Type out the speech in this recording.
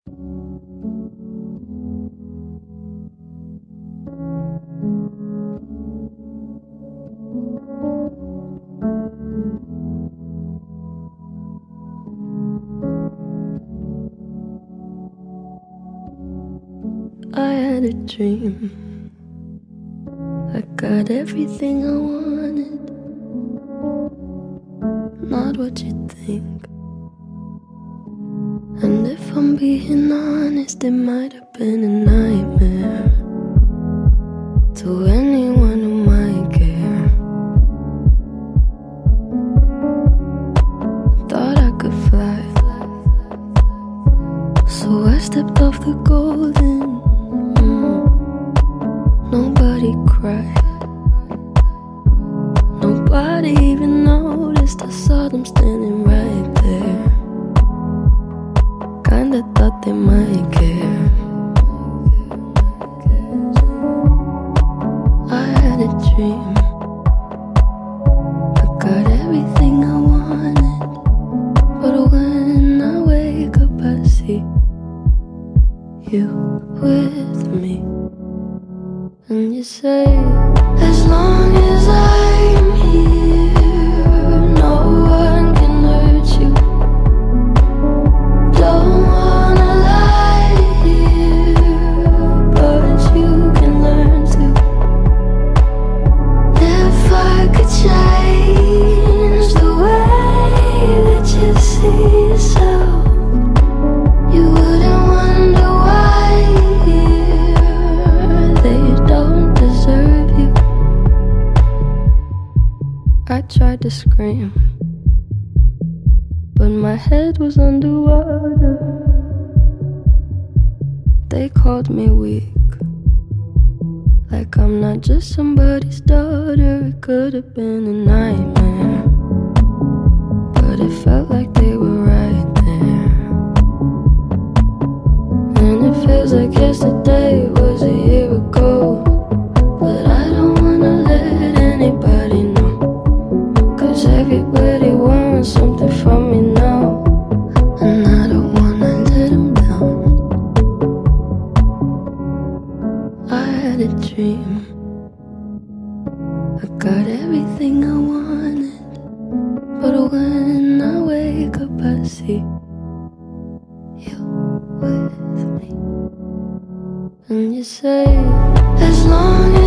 I had a dream. I got everything I wanted, not what you think. And if I'm being honest, it might have been a nightmare to anyone who might care. I thought I could fly, so I stepped off the golden. Nobody cried, nobody even noticed. I saw them standing right there. Kinda thought they might care. I had a dream. I got everything I wanted, but when I wake up I see you with me. And you say, as long as I'm here, no one can hurt you. Don't wanna lie here, but you can learn to. If I could change the way that you see yourself, you wouldn't wonder why they don't deserve you. I tried to scream, but my head was underwater. They called me weak, like I'm not just somebody's daughter. It could have been a nightmare, but it felt like they were right there. And it feels like yesterday was a year ago, but I don't wanna let anybody know, 'cause everybody wants something from me now, and I don't wanna let them down. I had a dream. I got everything I wanted, but when I wake up I see you with me. And you say, as long as